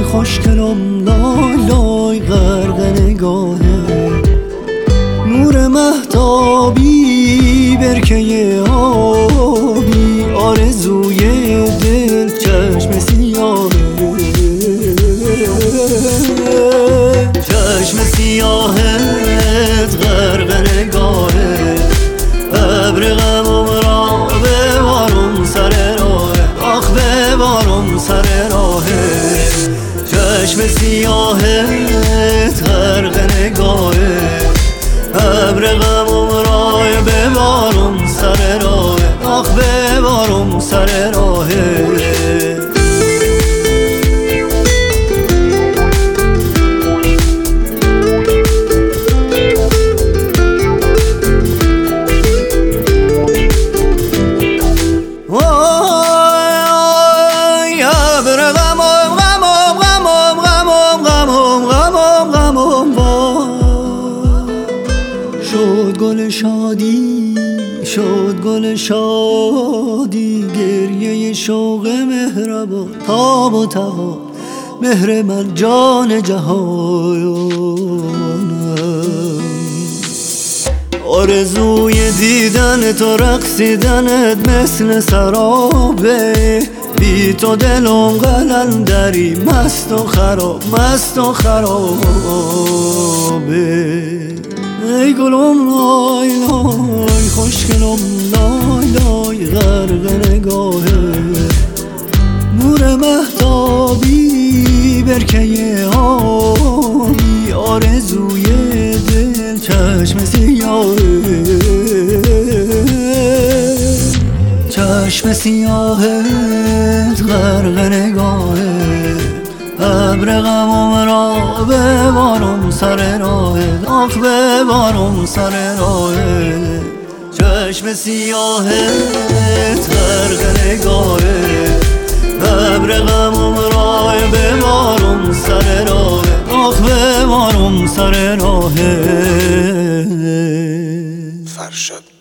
خوشگلم لای لای غرق نگاهه، نور مهتابی برکه آبی، آرزوی دل چشم سیاهه، چشم سیاهت غرق نگاهه، ابر غمم را ببارم سر راهه، آخ ببارم سر راهه، چشم سیاهت غرق نگاهه، ابر غمم را ببارم سر راهه، آخ ببارم سر راهه. شد گل شادی، شد گل شادی، گریه شوق مهربان، تاب و توان مهر من جان جهانم، آرزوی دیدن تو رقصیدنت مثل سرابه، بی تو دلم قلندری مست و خراب، مست و خرابه. ای گلم لای لای خوشگلم لای لای غرق نگاهه، نور مهتابی برکه آبی، آرزوی دل چشم سیاهه، چشم سیاهت غرق نگاهه، ابر غمم را ببارم سر راهه، آخ ببارم سر راهه، چشم سیاهت غرق نگاهه، ابر غمم را ببارم سر راهه، آخ ببارم سر راهه. فرشاد